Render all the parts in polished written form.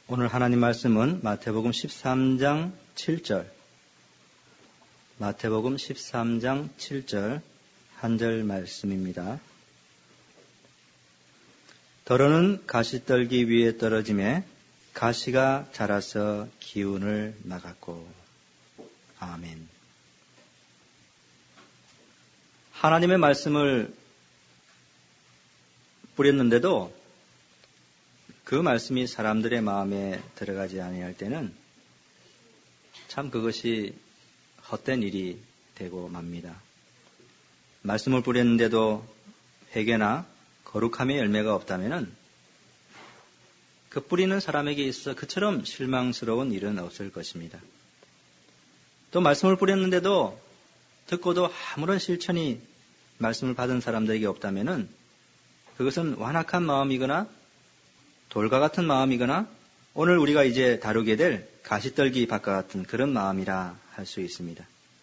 오늘 하나님 말씀은 마태복음 13장 7절, 마태복음 13장 7절 한 절 말씀입니다. 더러는 가시떨기 위에 떨어짐에 가시가 자라서 기운을 막았고. 아멘. 하나님의 말씀을 뿌렸는데도 그 말씀이 사람들의 마음에 들어가지 아니할 때는 참 그것이 헛된 일이 되고 맙니다. 말씀을 뿌렸는데도 회개나 거룩함의 열매가 없다면은 그 뿌리는 사람에게 있어 그처럼 실망스러운 일은 없을 것입니다. 또 말씀을 뿌렸는데도 듣고도 아무런 실천이 말씀을 받은 사람들에게 없다면은 그것은 완악한 마음이거나 돌과 같은 마음이거나 오늘 우리가 이제 다루게 될 가시떨기 밭과 같은 그런 마음이라 할 수 있습니다.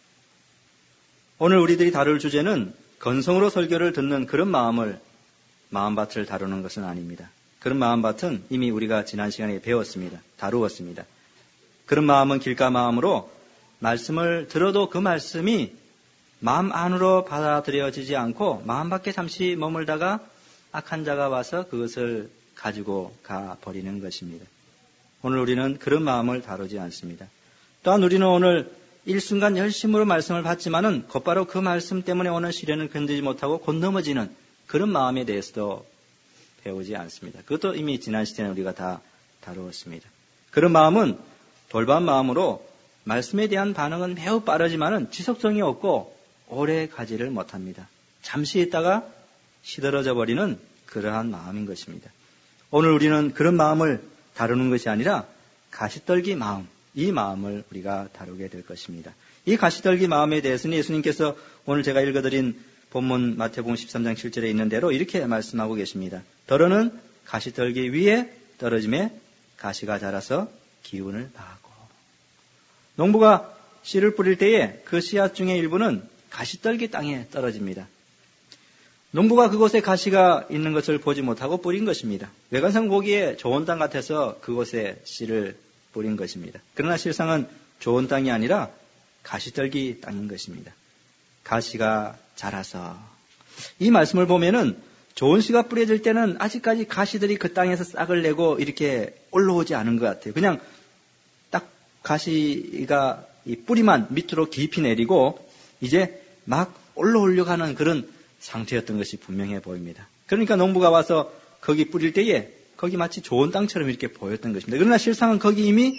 오늘 우리들이 다룰 주제는 건성으로 설교를 듣는 그런 마음밭을 다루는 것은 아닙니다. 그런 마음밭은 이미 우리가 지난 시간에 배웠습니다. 다루었습니다. 그런 마음은 길가 마음으로 말씀을 들어도 그 말씀이 마음 안으로 받아들여지지 않고 마음 밖에 잠시 머물다가 악한 자가 와서 그것을 가지고 가버리는 것입니다. 오늘 우리는 그런 마음을 다루지 않습니다. 또한 우리는 오늘 일순간 열심으로 말씀을 받지만은 곧바로 그 말씀 때문에 오는 시련을 견디지 못하고 곧 넘어지는 그런 마음에 대해서도 배우지 않습니다. 그것도 이미 지난 시간에 우리가 다 다루었습니다. 그런 마음은 돌반 마음으로 말씀에 대한 반응은 매우 빠르지만은 지속성이 없고 오래 가지를 못합니다. 잠시 있다가 시들어져 버리는 그러한 마음인 것입니다. 오늘 우리는 그런 마음을 다루는 것이 아니라 가시떨기 마음, 이 마음을 우리가 다루게 될 것입니다. 이 가시떨기 마음에 대해서는 예수님께서 오늘 제가 읽어드린 본문 마태복음 13장 7절에 있는 대로 이렇게 말씀하고 계십니다. 더러는 가시떨기 위에 떨어짐에 가시가 자라서 기운을 막고. 농부가 씨를 뿌릴 때에 그 씨앗 중에 일부는 가시떨기 땅에 떨어집니다. 농부가 그곳에 가시가 있는 것을 보지 못하고 뿌린 것입니다. 외관상 보기에 좋은 땅 같아서 그곳에 씨를 뿌린 것입니다. 그러나 실상은 좋은 땅이 아니라 가시떨기 땅인 것입니다. 가시가 자라서. 이 말씀을 보면은 좋은 씨가 뿌려질 때는 아직까지 가시들이 그 땅에서 싹을 내고 이렇게 올라오지 않은 것 같아요. 그냥 딱 가시가 이 뿌리만 밑으로 깊이 내리고 이제 막 올라오려고 하는 그런 상태였던 것이 분명해 보입니다. 그러니까 농부가 와서 거기 뿌릴 때에 거기 마치 좋은 땅처럼 이렇게 보였던 것입니다. 그러나 실상은 거기 이미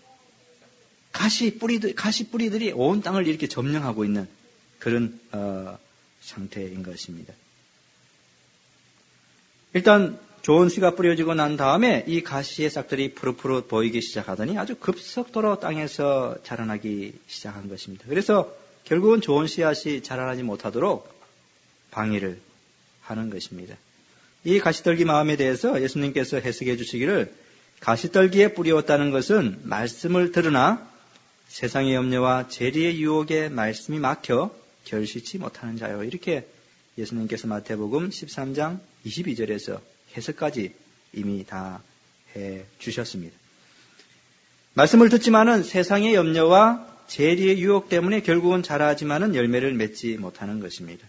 가시 뿌리들이 온 땅을 이렇게 점령하고 있는 그런 상태인 것입니다. 일단 좋은 씨가 뿌려지고 난 다음에 이 가시의 싹들이 푸릇푸릇 보이기 시작하더니 아주 급속도로 땅에서 자라나기 시작한 것입니다. 그래서 결국은 좋은 씨앗이 자라나지 못하도록 방해를 하는 것입니다. 이 가시떨기 마음에 대해서 예수님께서 해석해 주시기를 가시떨기에 뿌리었다는 것은 말씀을 들으나 세상의 염려와 재리의 유혹에 말씀이 막혀 결실치 못하는 자요. 이렇게 예수님께서 마태복음 13장 22절에서 해석까지 이미 다 해 주셨습니다. 말씀을 듣지만은 세상의 염려와 재리의 유혹 때문에 결국은 자라지만은 열매를 맺지 못하는 것입니다.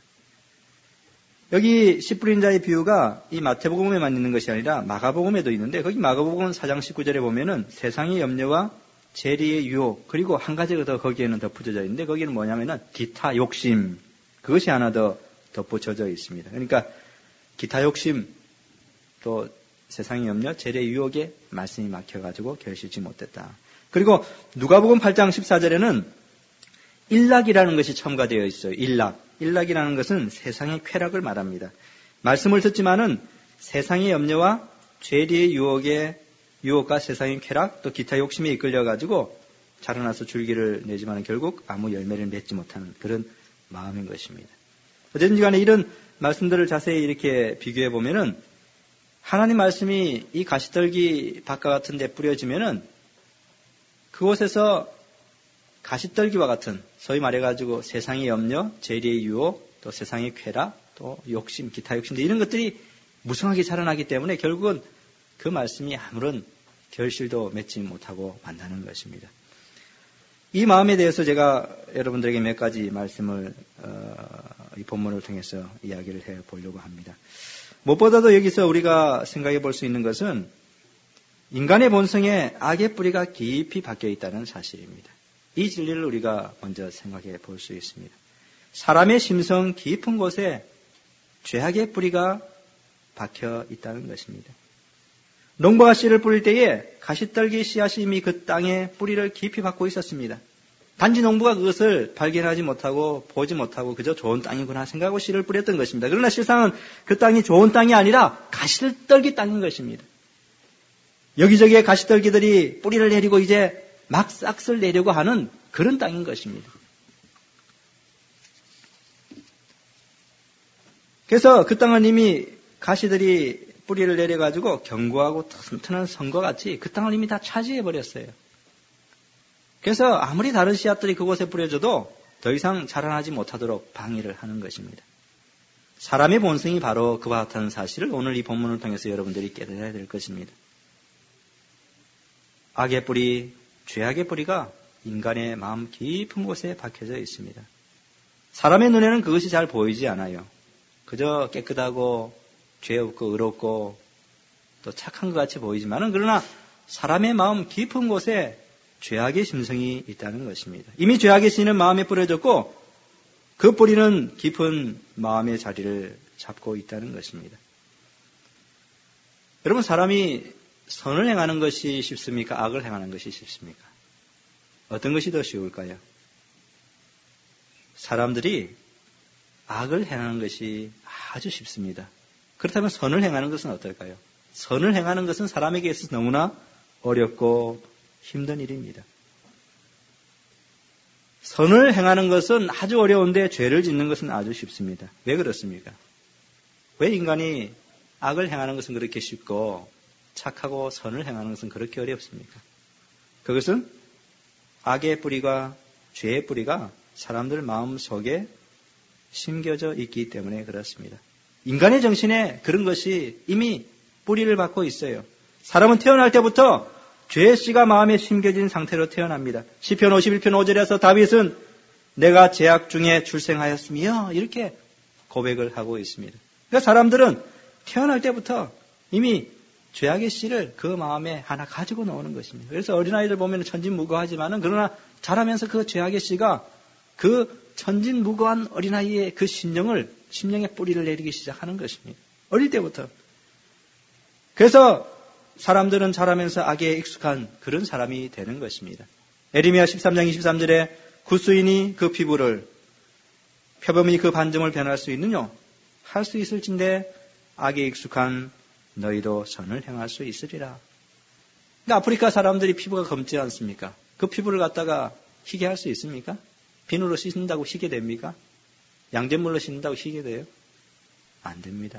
여기 씨 뿌린 자의 비유가 이 마태복음에만 있는 것이 아니라 마가복음에도 있는데 거기 마가복음 4장 19절에 보면은 세상의 염려와 재리의 유혹 그리고 한 가지가 더 거기에는 덧붙여져 있는데 거기는 뭐냐면은 기타 욕심 그것이 하나 더 덧붙여져 있습니다. 그러니까 기타 욕심 또 세상의 염려, 재리의 유혹에 말씀이 막혀가지고 결실치 못했다. 그리고 누가복음 8장 14절에는 일락이라는 것이 첨가되어 있어요. 일락이라는 것은 세상의 쾌락을 말합니다. 말씀을 듣지만은 세상의 염려와 죄리의 유혹과 세상의 쾌락 또 기타 욕심에 이끌려가지고 자라나서 줄기를 내지만 결국 아무 열매를 맺지 못하는 그런 마음인 것입니다. 어쨌든지 간에 이런 말씀들을 자세히 이렇게 비교해 보면은 하나님 말씀이 이 가시떨기 밭과 같은 데 뿌려지면은 그곳에서 가시떨기와 같은 소위 말해가지고 세상의 염려, 재리의 유혹, 또 세상의 쾌락, 또 욕심, 기타 욕심 이런 것들이 무성하게 자라나기 때문에 결국은 그 말씀이 아무런 결실도 맺지 못하고 만나는 것입니다. 이 마음에 대해서 제가 여러분들에게 몇 가지 말씀을 이 본문을 통해서 이야기를 해 보려고 합니다. 무엇보다도 여기서 우리가 생각해 볼 수 있는 것은 인간의 본성에 악의 뿌리가 깊이 박혀 있다는 사실입니다. 이 진리를 우리가 먼저 생각해 볼 수 있습니다. 사람의 심성 깊은 곳에 죄악의 뿌리가 박혀 있다는 것입니다. 농부가 씨를 뿌릴 때에 가시떨기 씨앗이 이미 그 땅에 뿌리를 깊이 박고 있었습니다. 단지 농부가 그것을 발견하지 못하고 보지 못하고 그저 좋은 땅이구나 생각하고 씨를 뿌렸던 것입니다. 그러나 실상은 그 땅이 좋은 땅이 아니라 가시떨기 땅인 것입니다. 여기저기에 가시떨기들이 뿌리를 내리고 이제 막 싹을 내려고 하는 그런 땅인 것입니다. 그래서 그 땅은 이미 가시들이 뿌리를 내려가지고 견고하고 튼튼한 성과 같이 그 땅을 이미 다 차지해버렸어요. 그래서 아무리 다른 씨앗들이 그곳에 뿌려져도 더 이상 자라나지 못하도록 방해를 하는 것입니다. 사람의 본성이 바로 그와 같다는 사실을 오늘 이 본문을 통해서 여러분들이 깨달아야 될 것입니다. 악의 뿌리, 죄악의 뿌리가 인간의 마음 깊은 곳에 박혀져 있습니다. 사람의 눈에는 그것이 잘 보이지 않아요. 그저 깨끗하고 죄 없고 의롭고 또 착한 것 같이 보이지만은 그러나 사람의 마음 깊은 곳에 죄악의 심성이 있다는 것입니다. 이미 죄악의 씨는 마음에 뿌려졌고 그 뿌리는 깊은 마음의 자리를 잡고 있다는 것입니다. 여러분, 사람이 선을 행하는 것이 쉽습니까? 악을 행하는 것이 쉽습니까? 어떤 것이 더 쉬울까요? 사람들이 악을 행하는 것이 아주 쉽습니다. 그렇다면 선을 행하는 것은 어떨까요? 선을 행하는 것은 사람에게 있어서 너무나 어렵고 힘든 일입니다. 선을 행하는 것은 아주 어려운데 죄를 짓는 것은 아주 쉽습니다. 왜 그렇습니까? 왜 인간이 악을 행하는 것은 그렇게 쉽고 착하고 선을 행하는 것은 그렇게 어렵습니까? 그것은 악의 뿌리가 죄의 뿌리가 사람들 마음 속에 심겨져 있기 때문에 그렇습니다. 인간의 정신에 그런 것이 이미 뿌리를 받고 있어요. 사람은 태어날 때부터 죄의 씨가 마음에 심겨진 상태로 태어납니다. 시편 51편 5절에서 다윗은 내가 죄악 중에 출생하였으며 이렇게 고백을 하고 있습니다. 그러니까 사람들은 태어날 때부터 이미 죄악의 씨를 그 마음에 하나 가지고 나오는 것입니다. 그래서 어린아이들 보면 천진무구하지만은 그러나 자라면서 그 죄악의 씨가 그 천진무구한 어린아이의 그 심령에 뿌리를 내리기 시작하는 것입니다. 어릴 때부터. 그래서 사람들은 자라면서 악에 익숙한 그런 사람이 되는 것입니다. 에레미야 13장 23절에 구수인이 그 피부를 표범이 그 반점을 변할 수 있느냐? 할 수 있을진데 악에 익숙한 너희도 선을 행할 수 있으리라. 그러니까 아프리카 사람들이 피부가 검지 않습니까? 그 피부를 갖다가 희게 할 수 있습니까? 비누로 씻는다고 희게 됩니까? 양잿물로 씻는다고 희게 돼요? 안 됩니다.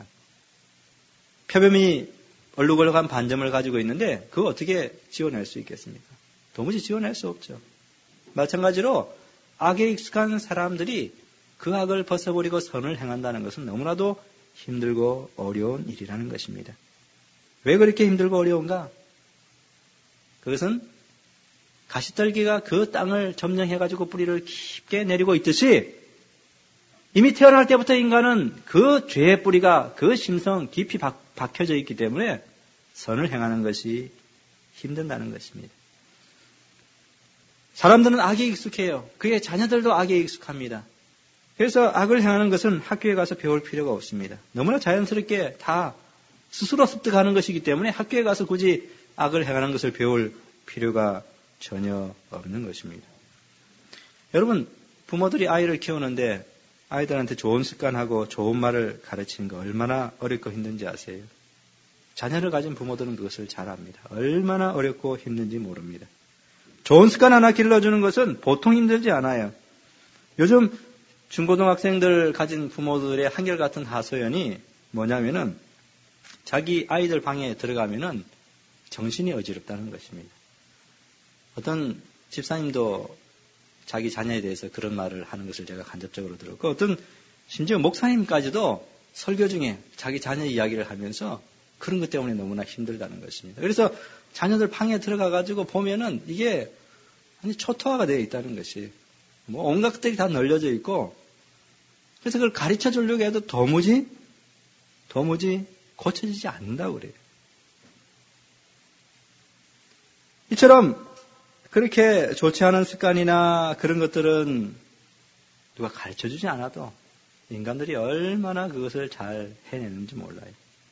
표범이 얼룩얼룩한 반점을 가지고 있는데 그거 어떻게 지워낼 수 있겠습니까? 도무지 지워낼 수 없죠. 마찬가지로 악에 익숙한 사람들이 그 악을 벗어버리고 선을 행한다는 것은 너무나도 힘들고 어려운 일이라는 것입니다. 왜 그렇게 힘들고 어려운가? 그것은 가시떨기가 그 땅을 점령해가지고 뿌리를 깊게 내리고 있듯이 이미 태어날 때부터 인간은 그 죄의 뿌리가 그 심성 깊이 박혀져 있기 때문에 선을 행하는 것이 힘든다는 것입니다. 사람들은 악에 익숙해요. 그의 자녀들도 악에 익숙합니다. 그래서 악을 행하는 것은 학교에 가서 배울 필요가 없습니다. 너무나 자연스럽게 다 스스로 습득하는 것이기 때문에 학교에 가서 굳이 악을 행하는 것을 배울 필요가 전혀 없는 것입니다. 여러분, 부모들이 아이를 키우는데 아이들한테 좋은 습관하고 좋은 말을 가르치는 거 얼마나 어렵고 힘든지 아세요? 자녀를 가진 부모들은 그것을 잘 압니다. 얼마나 어렵고 힘든지 모릅니다. 좋은 습관 하나 길러주는 것은 보통 힘들지 않아요. 요즘 중고등학생들 가진 부모들의 한결같은 하소연이 뭐냐면은 자기 아이들 방에 들어가면은 정신이 어지럽다는 것입니다. 어떤 집사님도 자기 자녀에 대해서 그런 말을 하는 것을 제가 간접적으로 들었고 어떤 심지어 목사님까지도 설교 중에 자기 자녀 이야기를 하면서 그런 것 때문에 너무나 힘들다는 것입니다. 그래서 자녀들 방에 들어가가지고 보면은 이게 완전 초토화가 되어 있다는 것이 뭐 온갖 것들이 다 널려져 있고 그래서 그걸 가르쳐 주려고 해도 도무지 고쳐지지 않는다고 그래요. 이처럼 그렇게 좋지 않은 습관이나 그런 것들은 누가 가르쳐 주지 않아도 인간들이 얼마나 그것을 잘 해내는지 몰라요.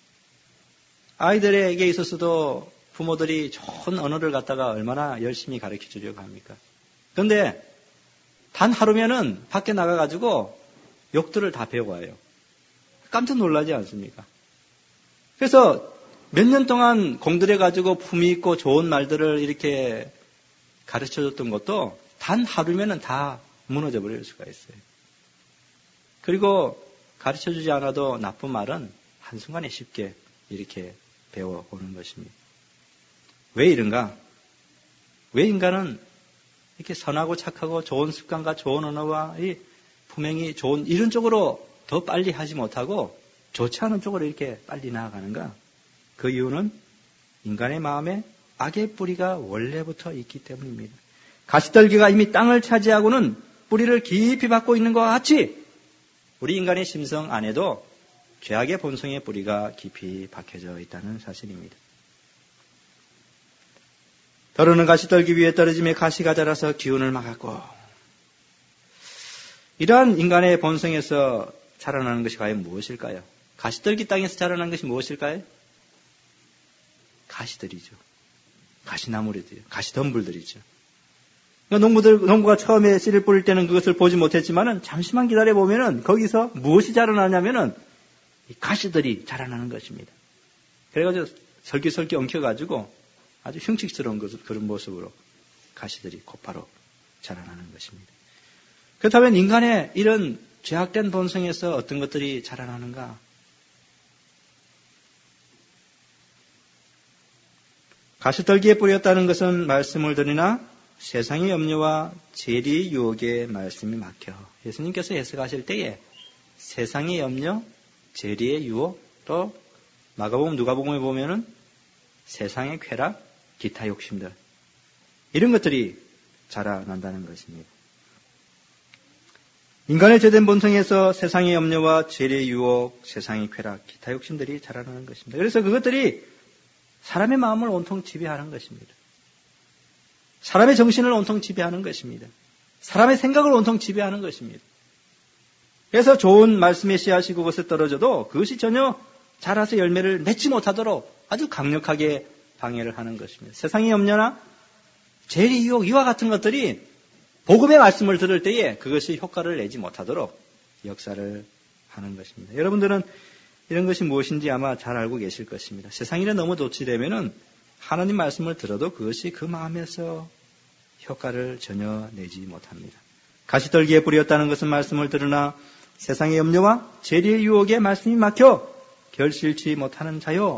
아이들에게 있어서도 부모들이 좋은 언어를 갖다가 얼마나 열심히 가르쳐 주려고 합니까? 그런데 단 하루면은 밖에 나가가지고 욕들을 다 배워와요. 깜짝 놀라지 않습니까? 그래서 몇 년 동안 공들여가지고 품위 있고 좋은 말들을 이렇게 가르쳐 줬던 것도 단 하루면은 다 무너져 버릴 수가 있어요. 그리고 가르쳐 주지 않아도 나쁜 말은 한순간에 쉽게 이렇게 배워오는 것입니다. 왜 이런가? 왜 인간은 이렇게 선하고 착하고 좋은 습관과 좋은 언어와 이 품행이 좋은 이런 쪽으로 더 빨리 하지 못하고 좋지 않은 쪽으로 이렇게 빨리 나아가는가? 그 이유는 인간의 마음에 악의 뿌리가 원래부터 있기 때문입니다. 가시떨기가 이미 땅을 차지하고는 뿌리를 깊이 받고 있는 것과 같이 우리 인간의 심성 안에도 죄악의 본성의 뿌리가 깊이 박혀져 있다는 사실입니다. 더러는 가시떨기 위에 떨어짐에 가시가 자라서 기운을 막았고 이러한 인간의 본성에서 자라나는 것이 과연 무엇일까요? 가시떨기 땅에서 자라나는 것이 무엇일까요? 가시들이죠. 가시나무들이죠. 가시덤불들이죠. 그러니까 농부가 처음에 씨를 뿌릴 때는 그것을 보지 못했지만은 잠시만 기다려보면은 거기서 무엇이 자라나냐면은 가시들이 자라나는 것입니다. 그래가지고 설기설기 엉켜가지고 아주 흉측스러운 그런 모습으로 가시들이 곧바로 자라나는 것입니다. 그렇다면 인간의 이런 죄악된 본성에서 어떤 것들이 자라나는가? 가시떨기에 뿌렸다는 것은 말씀을 들으나 세상의 염려와 재리의 유혹에 말씀이 막혀. 예수님께서 해석하실 때에 세상의 염려, 재리의 유혹, 또 마가복음, 누가복음에 보면은 세상의 쾌락, 기타 욕심들 이런 것들이 자라난다는 것입니다. 인간의 죄된 본성에서 세상의 염려와 재리의 유혹, 세상의 쾌락, 기타 욕심들이 자라나는 것입니다. 그래서 그것들이 사람의 마음을 온통 지배하는 것입니다. 사람의 정신을 온통 지배하는 것입니다. 사람의 생각을 온통 지배하는 것입니다. 그래서 좋은 말씀의 씨앗이 그것에 떨어져도 그것이 전혀 자라서 열매를 맺지 못하도록 아주 강력하게 방해를 하는 것입니다. 세상의 염려나 재리, 유혹, 이와 같은 것들이 복음의 말씀을 들을 때에 그것이 효과를 내지 못하도록 역사를 하는 것입니다. 여러분들은 이런 것이 무엇인지 아마 잘 알고 계실 것입니다. 세상일에 너무 도취되면은 하나님 말씀을 들어도 그것이 그 마음에서 효과를 전혀 내지 못합니다. 가시떨기에 뿌렸다는 것은 말씀을 들으나 세상의 염려와 재리의 유혹에 말씀이 막혀 결실치 못하는 자요.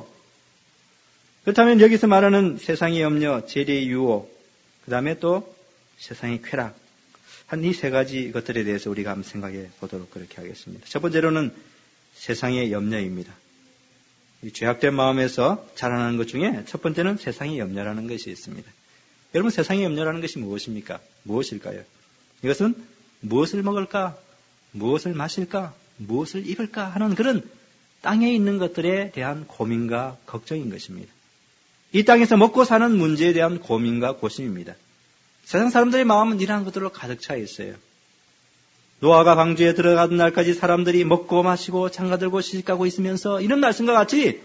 그렇다면 여기서 말하는 세상의 염려, 재리의 유혹, 그 다음에 또 세상의 쾌락, 한 이 세 가지 것들에 대해서 우리가 한번 생각해 보도록 그렇게 하겠습니다. 첫 번째로는 세상의 염려입니다. 이 죄악된 마음에서 자라나는 것 중에 첫 번째는 세상의 염려라는 것이 있습니다. 여러분, 세상의 염려라는 것이 무엇입니까? 무엇일까요? 이것은 무엇을 먹을까? 무엇을 마실까? 무엇을 입을까? 하는 그런 땅에 있는 것들에 대한 고민과 걱정인 것입니다. 이 땅에서 먹고 사는 문제에 대한 고민과 고심입니다. 세상 사람들의 마음은 이러한 것들로 가득 차 있어요. 노아가 방주에 들어가던 날까지 사람들이 먹고 마시고 장가들고 시집가고 있으면서 이런 말씀과 같이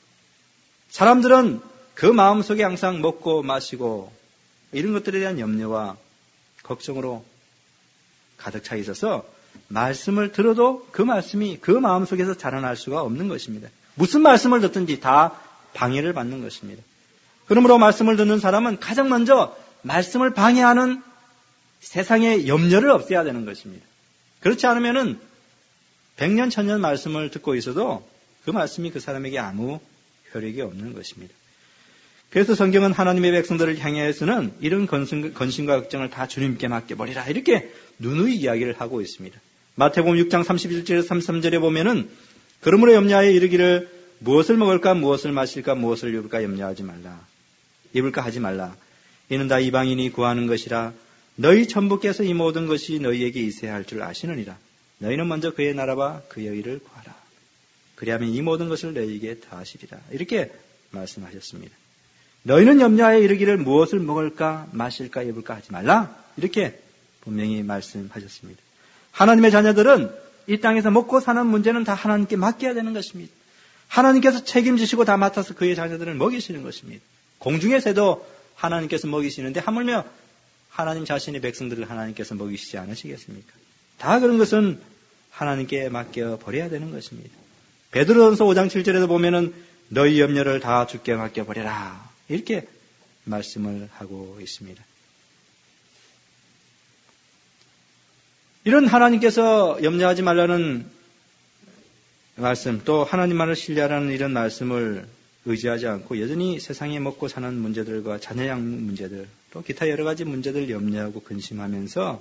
사람들은 그 마음속에 항상 먹고 마시고 이런 것들에 대한 염려와 걱정으로 가득 차 있어서 말씀을 들어도 그 말씀이 그 마음속에서 자라날 수가 없는 것입니다. 무슨 말씀을 듣든지 다 방해를 받는 것입니다. 그러므로 말씀을 듣는 사람은 가장 먼저 말씀을 방해하는 세상의 염려를 없애야 되는 것입니다. 그렇지 않으면은 100년, 1000년 말씀을 듣고 있어도 그 말씀이 그 사람에게 아무 효력이 없는 것입니다. 그래서 성경은 하나님의 백성들을 향해서는 이런 건심과 걱정을 다 주님께 맡겨버리라 이렇게 누누이 이야기를 하고 있습니다. 마태복음 6장 31절에서 33절에 보면은 그러므로 염려하여 이르기를 무엇을 먹을까, 무엇을 마실까, 무엇을 입을까 염려하지 말라. 입을까 하지 말라. 이는 다 이방인이 구하는 것이라. 너희 천부께서 이 모든 것이 너희에게 있어야 할 줄 아시느니라. 너희는 먼저 그의 나라와 그의 의를 구하라. 그리하면 이 모든 것을 너희에게 다하시리라. 이렇게 말씀하셨습니다. 너희는 염려하여 이르기를 무엇을 먹을까, 마실까, 입을까 하지 말라. 이렇게 분명히 말씀하셨습니다. 하나님의 자녀들은 이 땅에서 먹고 사는 문제는 다 하나님께 맡겨야 되는 것입니다. 하나님께서 책임지시고 다 맡아서 그의 자녀들을 먹이시는 것입니다. 공중의 새도 하나님께서 먹이시는데 하물며 하나님 자신의 백성들을 하나님께서 먹이시지 않으시겠습니까? 다 그런 것은 하나님께 맡겨버려야 되는 것입니다. 베드로전서 5장 7절에도 보면은 너희 염려를 다 주께 맡겨버려라. 이렇게 말씀을 하고 있습니다. 이런 하나님께서 염려하지 말라는 말씀, 또 하나님만을 신뢰하라는 이런 말씀을 의지하지 않고 여전히 세상에 먹고 사는 문제들과 자녀 양육 문제들, 또 기타 여러 가지 문제들을 염려하고 근심하면서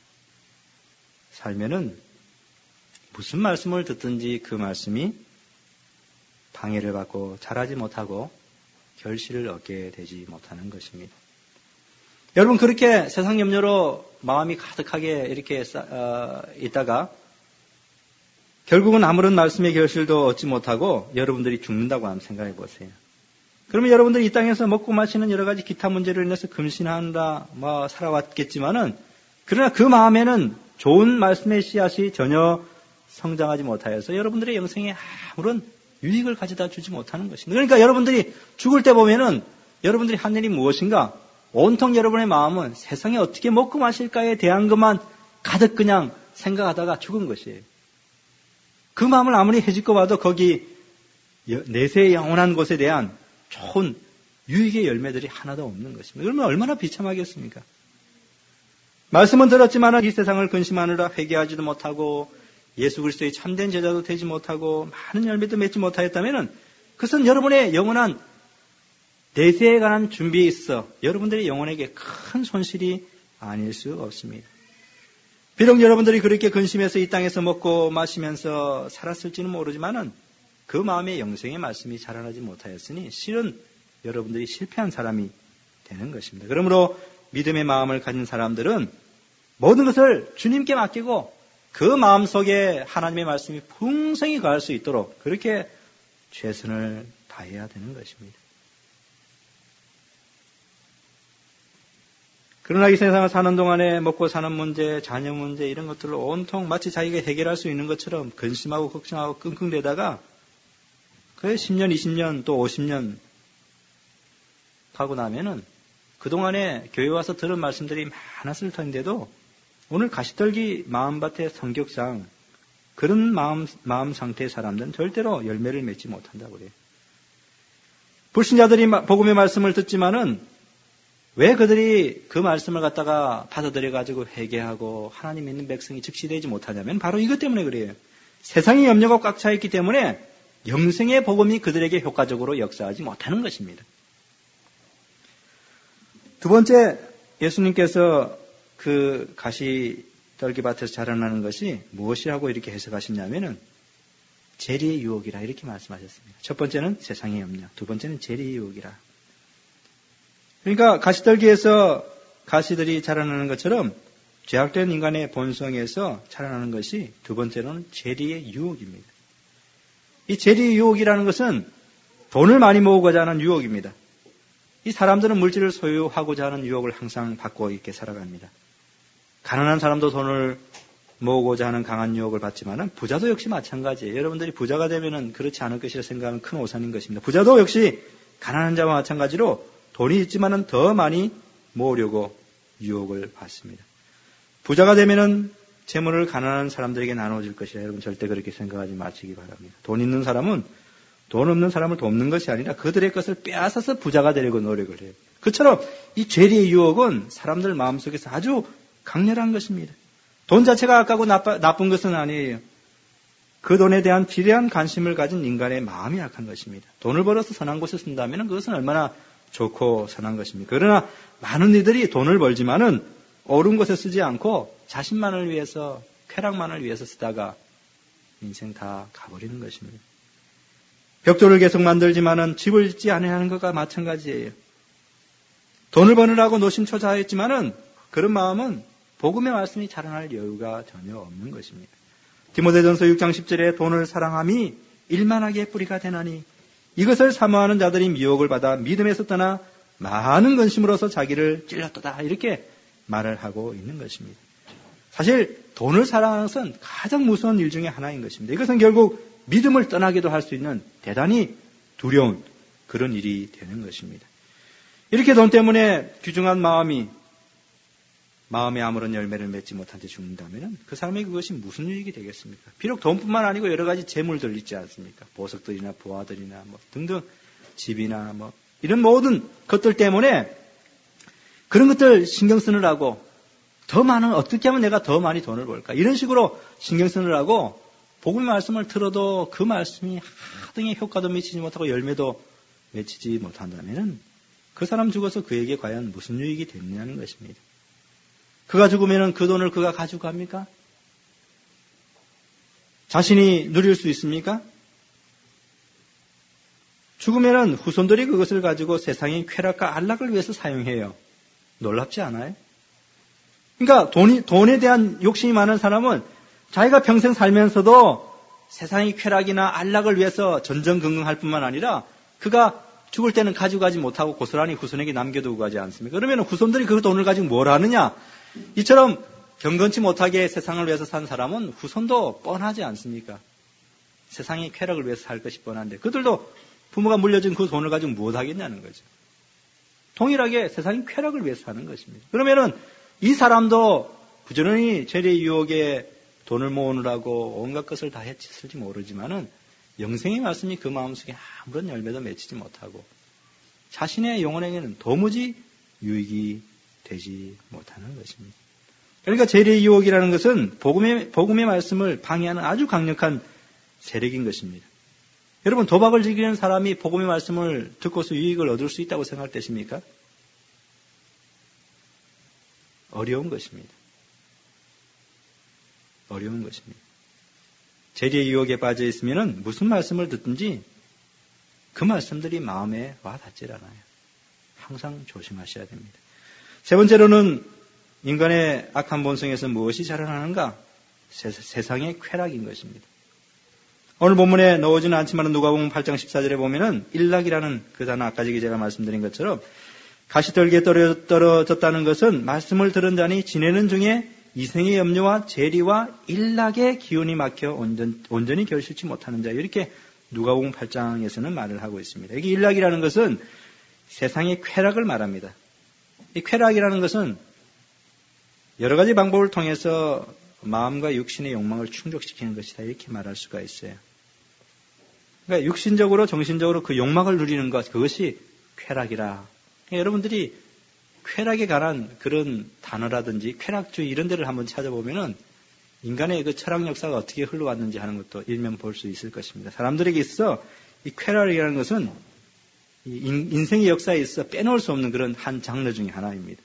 살면은 무슨 말씀을 듣든지 그 말씀이 방해를 받고 자라지 못하고 결실을 얻게 되지 못하는 것입니다. 여러분, 그렇게 세상 염려로 마음이 가득하게 이렇게 있다가 결국은 아무런 말씀의 결실도 얻지 못하고 여러분들이 죽는다고 한번 생각해 보세요. 그러면 여러분들이 이 땅에서 먹고 마시는 여러 가지 기타 문제로 인해서 금신한다, 살아왔겠지만은, 그러나 그 마음에는 좋은 말씀의 씨앗이 전혀 성장하지 못하여서 여러분들의 영생에 아무런 유익을 가져다 주지 못하는 것입니다. 그러니까 여러분들이 죽을 때 보면은 여러분들이 한 일이 무엇인가? 온통 여러분의 마음은 세상에 어떻게 먹고 마실까에 대한 것만 가득 그냥 생각하다가 죽은 것이에요. 그 마음을 아무리 헤집고 봐도 거기 내세의 영원한 것에 대한 좋은 유익의 열매들이 하나도 없는 것입니다. 그러면 얼마나 비참하겠습니까? 말씀은 들었지만 이 세상을 근심하느라 회개하지도 못하고 예수 그리스도의 참된 제자도 되지 못하고 많은 열매도 맺지 못하였다면 그것은 여러분의 영원한 내세에 관한 준비에 있어 여러분들의 영혼에게 큰 손실이 아닐 수 없습니다. 비록 여러분들이 그렇게 근심해서 이 땅에서 먹고 마시면서 살았을지는 모르지만은 그 마음의 영생의 말씀이 자라나지 못하였으니 실은 여러분들이 실패한 사람이 되는 것입니다. 그러므로 믿음의 마음을 가진 사람들은 모든 것을 주님께 맡기고 그 마음 속에 하나님의 말씀이 풍성히 가할 수 있도록 그렇게 최선을 다해야 되는 것입니다. 그러나 이 세상을 사는 동안에 먹고 사는 문제, 자녀 문제 이런 것들을 온통 마치 자기가 해결할 수 있는 것처럼 근심하고 걱정하고 끙끙대다가 그 10년, 20년 또 50년 하고 나면은 그동안에 교회 와서 들은 말씀들이 많았을 텐데도 오늘 가시떨기 마음밭의 성격상 그런 마음 상태의 사람들은 절대로 열매를 맺지 못한다고 그래요. 불신자들이 복음의 말씀을 듣지만은 왜 그들이 그 말씀을 갖다가 받아들여가지고 회개하고 하나님 믿는 백성이 즉시되지 못하냐면 바로 이것 때문에 그래요. 세상의 염려가 꽉 차있기 때문에 영생의 복음이 그들에게 효과적으로 역사하지 못하는 것입니다. 두 번째, 예수님께서 그 가시떨기밭에서 자라나는 것이 무엇이라고 이렇게 해석하셨냐면은 재리의 유혹이라 이렇게 말씀하셨습니다. 첫 번째는 세상의 염려, 두 번째는 재리의 유혹이라. 그러니까 가시떨기에서 가시들이 자라나는 것처럼 죄악된 인간의 본성에서 자라나는 것이 두 번째로는 재리의 유혹입니다. 이 재리의 유혹이라는 것은 돈을 많이 모으고자 하는 유혹입니다. 이 사람들은 물질을 소유하고자 하는 유혹을 항상 받고 이렇게 살아갑니다. 가난한 사람도 돈을 모으고자 하는 강한 유혹을 받지만 부자도 역시 마찬가지예요. 여러분들이 부자가 되면 그렇지 않을 것이라 생각하면 큰 오산인 것입니다. 부자도 역시 가난한 자와 마찬가지로 돈이 있지만은 더 많이 모으려고 유혹을 받습니다. 부자가 되면은 재물을 가난한 사람들에게 나눠줄 것이라 여러분 절대 그렇게 생각하지 마시기 바랍니다. 돈 있는 사람은 돈 없는 사람을 돕는 것이 아니라 그들의 것을 빼앗아서 부자가 되려고 노력을 해요. 그처럼 이 죄리의 유혹은 사람들 마음속에서 아주 강렬한 것입니다. 돈 자체가 악하고 나쁜 것은 아니에요. 그 돈에 대한 비례한 관심을 가진 인간의 마음이 악한 것입니다. 돈을 벌어서 선한 곳에 쓴다면 그것은 얼마나 좋고 선한 것입니까? 그러나 많은 이들이 돈을 벌지만은 옳은 곳에 쓰지 않고 자신만을 위해서, 쾌락만을 위해서 쓰다가 인생 다 가버리는 것입니다. 벽돌을 계속 만들지만은 집을 짓지 않아야 하는 것과 마찬가지예요. 돈을 버느라고 노심초사했지만은 그런 마음은 복음의 말씀이 자라날 여유가 전혀 없는 것입니다. 디모데전서 6장 10절에 돈을 사랑함이 일만하게 뿌리가 되나니 이것을 사모하는 자들이 미혹을 받아 믿음에서 떠나 많은 근심으로서 자기를 찔렀도다. 이렇게 말을 하고 있는 것입니다. 사실 돈을 사랑하는 것은 가장 무서운 일 중에 하나인 것입니다. 이것은 결국 믿음을 떠나기도 할 수 있는 대단히 두려운 그런 일이 되는 것입니다. 이렇게 돈 때문에 귀중한 마음에 아무런 열매를 맺지 못한 채 죽는다면 그 사람에게 그것이 무슨 유익이 되겠습니까? 비록 돈뿐만 아니고 여러 가지 재물들 있지 않습니까? 보석들이나 보화들이나 뭐 등등 집이나 뭐 이런 모든 것들 때문에 그런 것들 신경 쓰느라고 더 많은 어떻게 하면 내가 더 많이 돈을 벌까? 이런 식으로 신경 쓰느라고 복음의 말씀을 들어도 그 말씀이 하등의 효과도 미치지 못하고 열매도 맺히지 못한다면 그 사람 죽어서 그에게 과연 무슨 유익이 됐느냐는 것입니다. 그가 죽으면 그 돈을 그가 가지고 갑니까? 자신이 누릴 수 있습니까? 죽으면 후손들이 그것을 가지고 세상의 쾌락과 안락을 위해서 사용해요. 놀랍지 않아요? 그러니까 돈에 대한 욕심이 많은 사람은 자기가 평생 살면서도 세상의 쾌락이나 안락을 위해서 전전긍긍할 뿐만 아니라 그가 죽을 때는 가지고 가지 못하고 고스란히 후손에게 남겨두고 가지 않습니까? 그러면 후손들이 그 돈을 가지고 뭘 하느냐? 이처럼 경건치 못하게 세상을 위해서 산 사람은 후손도 뻔하지 않습니까? 세상의 쾌락을 위해서 살 것이 뻔한데 그들도 부모가 물려준 그 돈을 가지고 무엇 하겠냐는 거죠. 동일하게 세상의 쾌락을 위해서 사는 것입니다. 그러면은 이 사람도 부지런히 재래의 유혹에 돈을 모으느라고 온갖 것을 다 해쳤을지 모르지만은 영생의 말씀이 그 마음속에 아무런 열매도 맺히지 못하고 자신의 영혼에게는 도무지 유익이 되지 못하는 것입니다. 그러니까 재래의 유혹이라는 것은 복음의 말씀을 방해하는 아주 강력한 세력인 것입니다. 여러분 도박을 즐기는 사람이 복음의 말씀을 듣고서 유익을 얻을 수 있다고 생각되십니까? 어려운 것입니다. 어려운 것입니다. 재리의 유혹에 빠져 있으면 무슨 말씀을 듣든지 그 말씀들이 마음에 와 닿질 않아요. 항상 조심하셔야 됩니다. 세 번째로는 인간의 악한 본성에서 무엇이 자라나는가? 세상의 쾌락인 것입니다. 오늘 본문에 나오지는 않지만 누가복음 8장 14절에 보면은 일락이라는 그 단어 아까 제가 말씀드린 것처럼 가시떨기에 떨어졌다는 것은 말씀을 들은 자니 지내는 중에 이생의 염려와 재리와 일락의 기운이 막혀 온전히 결실치 못하는 자 이렇게 누가복음 8장에서는 말을 하고 있습니다. 여기 일락이라는 것은 세상의 쾌락을 말합니다. 이 쾌락이라는 것은 여러 가지 방법을 통해서 마음과 육신의 욕망을 충족시키는 것이다 이렇게 말할 수가 있어요. 그러니까 육신적으로 정신적으로 그 욕망을 누리는 것 그것이 쾌락이라. 그러니까 여러분들이 쾌락에 관한 그런 단어라든지 쾌락주의 이런 데를 한번 찾아보면은 인간의 그 철학 역사가 어떻게 흘러왔는지 하는 것도 일면 볼 수 있을 것입니다. 사람들에게 있어 이 쾌락이라는 것은 인생의 역사에 있어 빼놓을 수 없는 그런 한 장르 중에 하나입니다.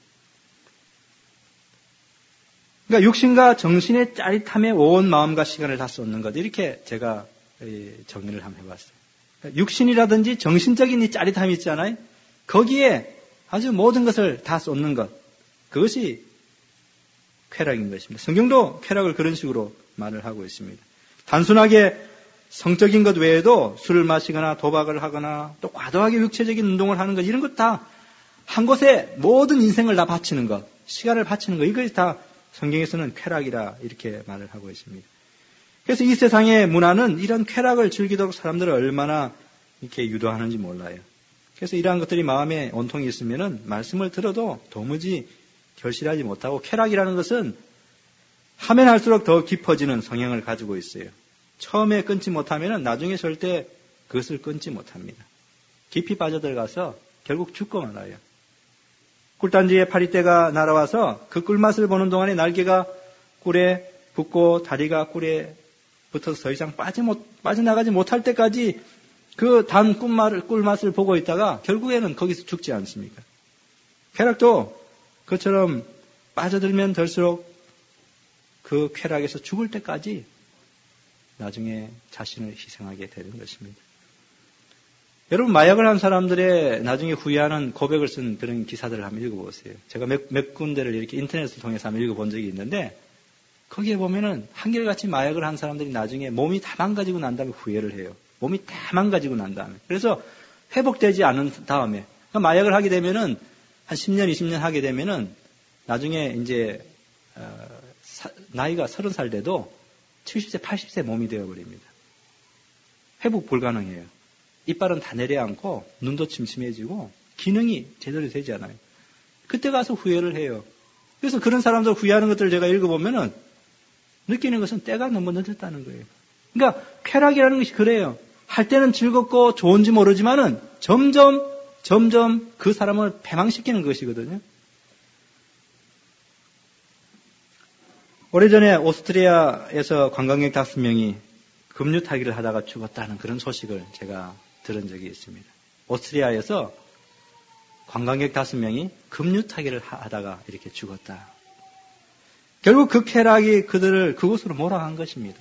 그러니까 육신과 정신의 짜릿함에 온 마음과 시간을 다 쏟는 것 이렇게 제가 정의를 한번 해봤어요. 그러니까 육신이라든지 정신적인 이 짜릿함이 있잖아요. 거기에 아주 모든 것을 다 쏟는 것 그것이 쾌락인 것입니다. 성경도 쾌락을 그런 식으로 말을 하고 있습니다. 단순하게 성적인 것 외에도 술을 마시거나 도박을 하거나 또 과도하게 육체적인 운동을 하는 것 이런 것 다 한 곳에 모든 인생을 다 바치는 것 시간을 바치는 것 이것이 다 성경에서는 쾌락이라 이렇게 말을 하고 있습니다. 그래서 이 세상의 문화는 이런 쾌락을 즐기도록 사람들을 얼마나 이렇게 유도하는지 몰라요. 그래서 이러한 것들이 마음에 온통이 있으면은 말씀을 들어도 도무지 결실하지 못하고 쾌락이라는 것은 하면 할수록 더 깊어지는 성향을 가지고 있어요. 처음에 끊지 못하면은 나중에 절대 그것을 끊지 못합니다. 깊이 빠져들어가서 결국 죽고 말아요. 꿀단지에 파리떼가 날아와서 그 꿀맛을 보는 동안에 날개가 꿀에 붙고 다리가 꿀에 붙어서 더 이상 빠져나가지 못할 때까지 그 단 꿀맛을 보고 있다가 결국에는 거기서 죽지 않습니까? 쾌락도 그처럼 빠져들면 들수록 그 쾌락에서 죽을 때까지 나중에 자신을 희생하게 되는 것입니다. 여러분, 마약을 한 사람들의 나중에 후회하는 고백을 쓴 그런 기사들을 한번 읽어보세요. 제가 몇 군데를 이렇게 인터넷을 통해서 한번 읽어본 적이 있는데, 거기에 보면은 한결같이 마약을 한 사람들이 나중에 몸이 다 망가지고 난 다음에 후회를 해요. 몸이 다 망가지고 난 다음에. 그래서 회복되지 않은 다음에, 그러니까 마약을 하게 되면은, 한 10년, 20년 하게 되면은, 나중에 이제, 나이가 30살 돼도 70세, 80세 몸이 되어버립니다. 회복 불가능해요. 이빨은 다 내려앉고 눈도 침침해지고 기능이 제대로 되지 않아요. 그때 가서 후회를 해요. 그래서 그런 사람들 후회하는 것들을 제가 읽어보면은 느끼는 것은 때가 너무 늦었다는 거예요. 그러니까 쾌락이라는 것이 그래요. 할 때는 즐겁고 좋은지 모르지만은 점점 그 사람을 패망시키는 것이거든요. 오래전에 오스트리아에서 관광객 5명이 급류 타기를 하다가 죽었다는 그런 소식을 제가 들은 적이 있습니다. 오스트리아에서 관광객 5명이 급류 타기를 하다가 이렇게 죽었다. 결국 그 쾌락이 그들을 그곳으로 몰아간 것입니다.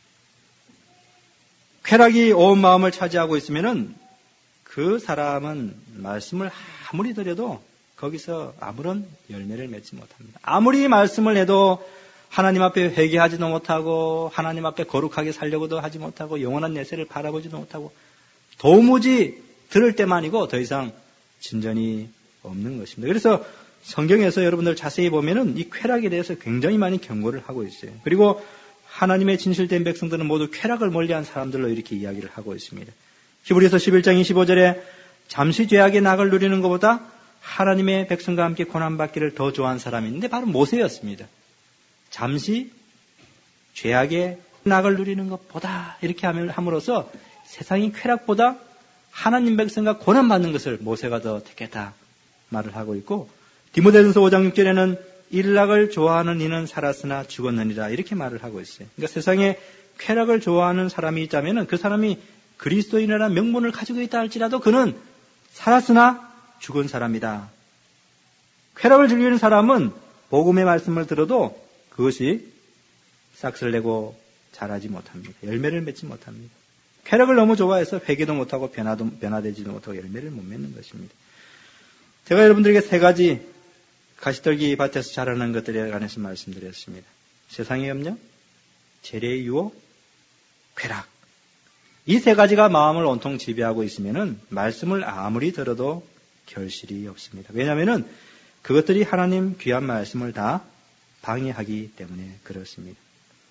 쾌락이 온 마음을 차지하고 있으면은 그 사람은 말씀을 아무리 들여도 거기서 아무런 열매를 맺지 못합니다. 아무리 말씀을 해도 하나님 앞에 회개하지도 못하고 하나님 앞에 거룩하게 살려고도 하지 못하고 영원한 내세를 바라보지도 못하고 도무지 들을 때만이고 더 이상 진전이 없는 것입니다. 그래서 성경에서 여러분들 자세히 보면은 이 쾌락에 대해서 굉장히 많이 경고를 하고 있어요. 그리고 하나님의 진실된 백성들은 모두 쾌락을 멀리한 사람들로 이렇게 이야기를 하고 있습니다. 히브리서 11장 25절에 잠시 죄악의 낙을 누리는 것보다 하나님의 백성과 함께 고난받기를 더 좋아하는 사람이 있는데 바로 모세였습니다. 잠시 죄악의 낙을 누리는 것보다 이렇게 함으로써 세상의 쾌락보다 하나님 백성과 고난받는 것을 모세가 더 택했다 말을 하고 있고, 디모데전서 5장 6절에는 일락을 좋아하는 이는 살았으나 죽었느니라 이렇게 말을 하고 있어요. 그러니까 세상에 쾌락을 좋아하는 사람이 있다면 그 사람이 그리스도인이라는 명분을 가지고 있다 할지라도 그는 살았으나 죽은 사람이다. 쾌락을 즐기는 사람은 복음의 말씀을 들어도 그것이 싹을 내고 자라지 못합니다. 열매를 맺지 못합니다. 쾌락을 너무 좋아해서 회개도 못하고 변화되지도 못하고 열매를 못 맺는 것입니다. 제가 여러분들에게 3가지 가시떨기 밭에서 자라는 것들에 관해서 말씀드렸습니다. 세상의 염려, 재래의 유혹, 쾌락. 이 3가지가 마음을 온통 지배하고 있으면은 말씀을 아무리 들어도 결실이 없습니다. 왜냐하면은 그것들이 하나님 귀한 말씀을 다 방해하기 때문에 그렇습니다.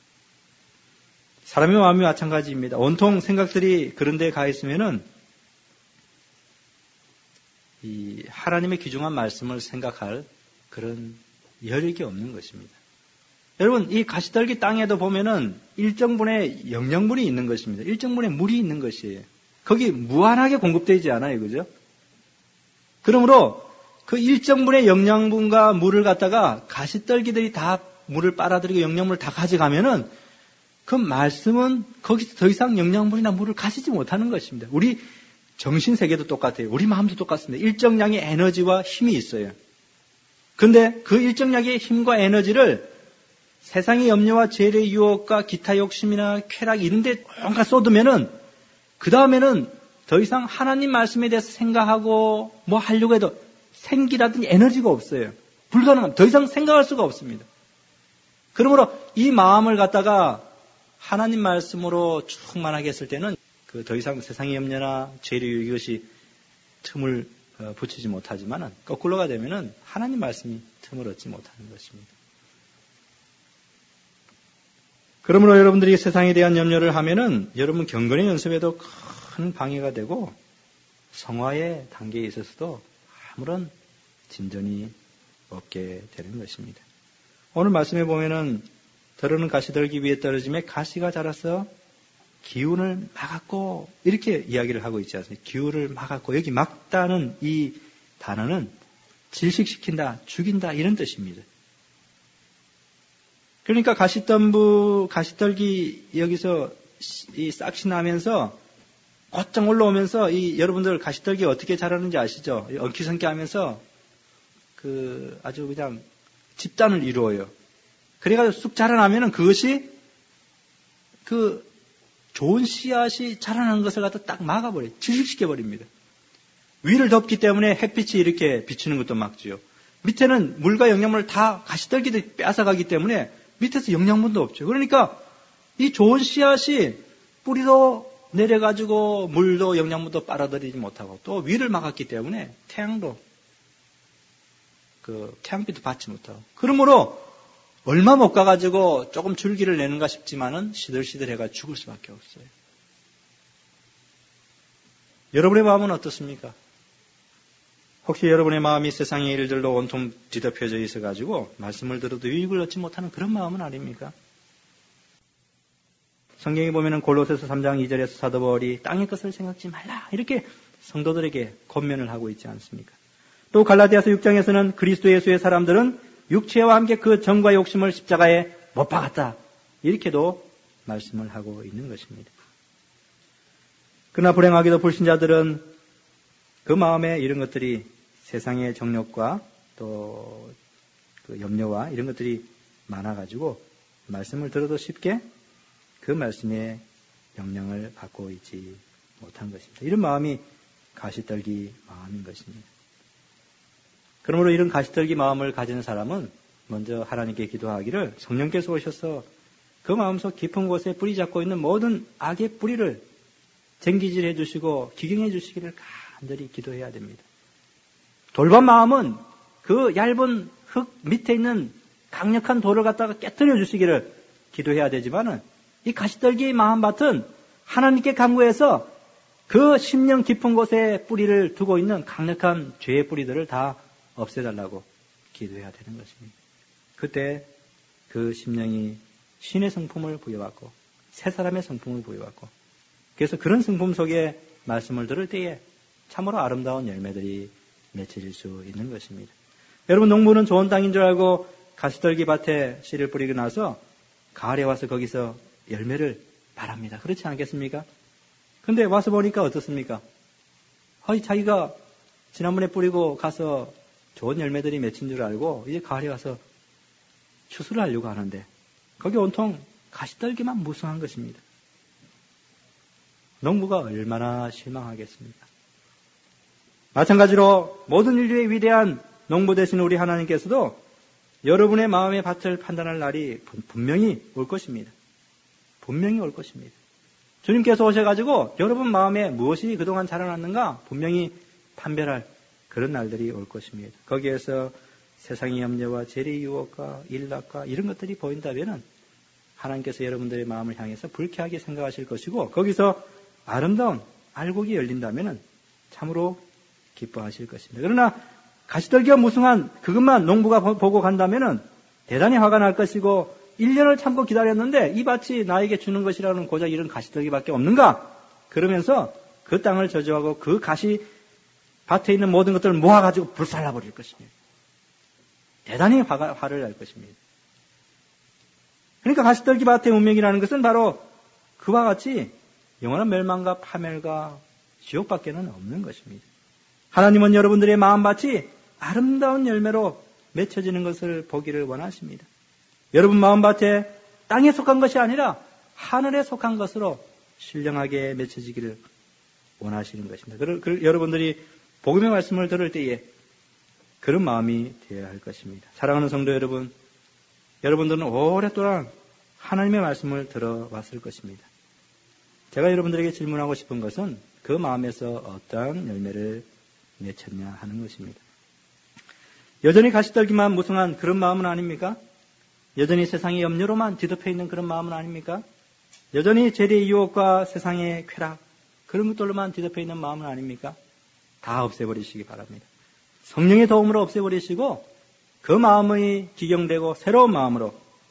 사람의 마음이 마찬가지입니다. 온통 생각들이 그런 데 가 있으면은 이 하나님의 귀중한 말씀을 생각할 그런 여력이 없는 것입니다. 여러분, 이 가시떨기 땅에도 보면은 일정분의 영양분이 있는 것입니다. 일정분의 물이 있는 것이에요. 거기 무한하게 공급되지 않아요. 그죠? 그러므로 그 일정분의 영양분과 물을 갖다가 가시떨기들이 다 물을 빨아들이고 영양분을 다 가져가면은 그 말씀은 거기서 더 이상 영양분이나 물을 가지지 못하는 것입니다. 우리 정신세계도 똑같아요. 우리 마음도 똑같습니다. 일정량의 에너지와 힘이 있어요. 그런데 그 일정량의 힘과 에너지를 세상의 염려와 죄의 유혹과 기타 욕심이나 쾌락 이런 데 온갖 쏟으면은 그 다음에는 더 이상 하나님 말씀에 대해서 생각하고 뭐 하려고 해도 생기라든지 에너지가 없어요. 불가능합니다. 더 이상 생각할 수가 없습니다. 그러므로 이 마음을 갖다가 하나님 말씀으로 충만하게 했을 때는 그 더 이상 세상의 염려나 죄의 이것이 틈을 붙이지 못하지만은 거꾸로가 되면은 하나님 말씀이 틈을 얻지 못하는 것입니다. 그러므로 여러분들이 세상에 대한 염려를 하면은 여러분 경건의 연습에도 큰 방해가 되고 성화의 단계에 있어서도 아무런 진전이 없게 되는 것입니다. 오늘 말씀에 보면은 더러는 가시떨기 위에 떨어짐에 가시가 자라서 기운을 막았고 이렇게 이야기를 하고 있지 않습니까? 기운을 막았고 여기 막다는 이 단어는 질식시킨다, 죽인다 이런 뜻입니다. 그러니까 가시떨기 여기서 이 싹시 나면서 곧장 올라오면서 이 여러분들 가시떨기 어떻게 자라는지 아시죠? 엉키성키 하면서 그 아주 그냥 집단을 이루어요. 그래가지고 쑥 자라나면은 그것이 그 좋은 씨앗이 자라나는 것을 갖다 딱 막아버려요. 질식시켜버립니다. 위를 덮기 때문에 햇빛이 이렇게 비치는 것도 막지요. 밑에는 물과 영양분을 다 가시떨기들이 뺏어가기 때문에 밑에서 영양분도 없죠. 그러니까 이 좋은 씨앗이 뿌리도 내려가지고 물도 영양분도 빨아들이지 못하고 또 위를 막았기 때문에 태양빛도 받지 못하고 그러므로 얼마 못 가가지고 조금 줄기를 내는가 싶지만은 시들시들해가 죽을 수밖에 없어요. 여러분의 마음은 어떻습니까? 혹시 여러분의 마음이 세상의 일들로 온통 뒤덮여져 있어가지고 말씀을 들어도 유익을 얻지 못하는 그런 마음은 아닙니까? 성경에 보면은 골로새서 3장 2절에서 사도 바울이 땅의 것을 생각지 말라 이렇게 성도들에게 권면을 하고 있지 않습니까? 또 갈라디아서 6장에서는 그리스도 예수의 사람들은 육체와 함께 그 정과 욕심을 십자가에 못 박았다 이렇게도 말씀을 하고 있는 것입니다. 그러나 불행하게도 불신자들은 그 마음에 이런 것들이 세상의 정욕과 또 그 염려와 이런 것들이 많아가지고 말씀을 들어도 쉽게 그 말씀에 영향을 받고 있지 못한 것입니다. 이런 마음이 가시떨기 마음인 것입니다. 그러므로 이런 가시떨기 마음을 가진 사람은 먼저 하나님께 기도하기를 성령께서 오셔서 그 마음속 깊은 곳에 뿌리 잡고 있는 모든 악의 뿌리를 쟁기질해 주시고 기경해 주시기를 간절히 기도해야 됩니다. 돌반 마음은 그 얇은 흙 밑에 있는 강력한 돌을 갖다가 깨뜨려 주시기를 기도해야 되지만은 이 가시떨기의 마음밭은 하나님께 간구해서 그 심령 깊은 곳에 뿌리를 두고 있는 강력한 죄의 뿌리들을 다 없애달라고 기도해야 되는 것입니다. 그때 그 심령이 신의 성품을 부여받고 새 사람의 성품을 부여받고 그래서 그런 성품 속에 말씀을 들을 때에 참으로 아름다운 열매들이 맺혀질 수 있는 것입니다. 여러분 농부는 좋은 땅인 줄 알고 가시떨기 밭에 씨를 뿌리고 나서 가을에 와서 거기서 열매를 바랍니다. 그렇지 않겠습니까? 근데 와서 보니까 어떻습니까? 자기가 지난번에 뿌리고 가서 좋은 열매들이 맺힌 줄 알고 이제 가을에 와서 추수를 하려고 하는데 거기 온통 가시떨기만 무성한 것입니다. 농부가 얼마나 실망하겠습니까? 마찬가지로 모든 인류의 위대한 농부 되신 우리 하나님께서도 여러분의 마음의 밭을 판단할 날이 분명히 올 것입니다. 분명히 올 것입니다. 주님께서 오셔가지고 여러분 마음에 무엇이 그동안 자라났는가 분명히 판별할 그런 날들이 올 것입니다. 거기에서 세상의 염려와 재리의 유혹과 일락과 이런 것들이 보인다면 하나님께서 여러분들의 마음을 향해서 불쾌하게 생각하실 것이고 거기서 아름다운 알곡이 열린다면 참으로 기뻐하실 것입니다. 그러나 가시떨기가 무성한 그것만 농부가 보고 간다면 대단히 화가 날 것이고 1년을 참고 기다렸는데 이 밭이 나에게 주는 것이라는 고작 이런 가시떨기밖에 없는가? 그러면서 그 땅을 저주하고 그 가시 밭에 있는 모든 것들을 모아가지고 불살라버릴 것입니다. 대단히 화를 낼 것입니다. 그러니까 가시떨기 밭의 운명이라는 것은 바로 그와 같이 영원한 멸망과 파멸과 지옥밖에는 없는 것입니다. 하나님은 여러분들의 마음밭이 아름다운 열매로 맺혀지는 것을 보기를 원하십니다. 여러분 마음밭에 땅에 속한 것이 아니라 하늘에 속한 것으로 신령하게 맺혀지기를 원하시는 것입니다. 여러분들이 복음의 말씀을 들을 때에 그런 마음이 되어야 할 것입니다. 사랑하는 성도 여러분, 여러분들은 오랫동안 하나님의 말씀을 들어왔을 것입니다. 제가 여러분들에게 질문하고 싶은 것은 그 마음에서 어떠한 열매를 맺혔냐 하는 것입니다. 여전히 가시떨기만 무성한 그런 마음은 아닙니까? 여전히 세상의 염려로만 뒤덮여 있는 그런 마음은 아닙니까? 여전히 재리의 유혹과 세상의 쾌락 그런 것들로만 뒤덮여 있는 마음은 아닙니까? 다 없애버리시기 바랍니다. 성령의 도움으로 없애버리시고 그 마음이 기경되고 새로운 마음으로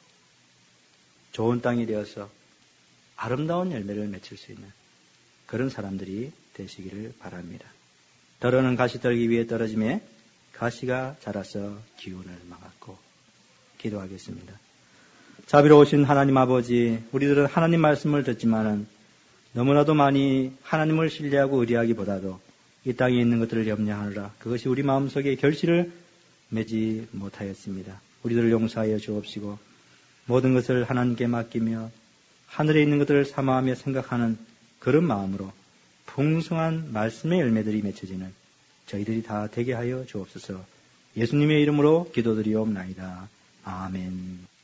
좋은 땅이 되어서 아름다운 열매를 맺힐 수 있는 그런 사람들이 되시기를 바랍니다. 더러는 가시떨기 위에 떨어짐에 가시가 자라서 기운을 막았고. 기도하겠습니다. 자비로우신 하나님 아버지, 우리들은 하나님 말씀을 듣지만은 너무나도 많이 하나님을 신뢰하고 의뢰하기보다도 이 땅에 있는 것들을 염려하느라 그것이 우리 마음속에 결실을 맺지 못하였습니다. 우리들을 용서하여 주옵시고 모든 것을 하나님께 맡기며 하늘에 있는 것들을 사모하며 생각하는 그런 마음으로 풍성한 말씀의 열매들이 맺혀지는 저희들이 다 되게 하여 주옵소서. 예수님의 이름으로 기도드리옵나이다. 아멘.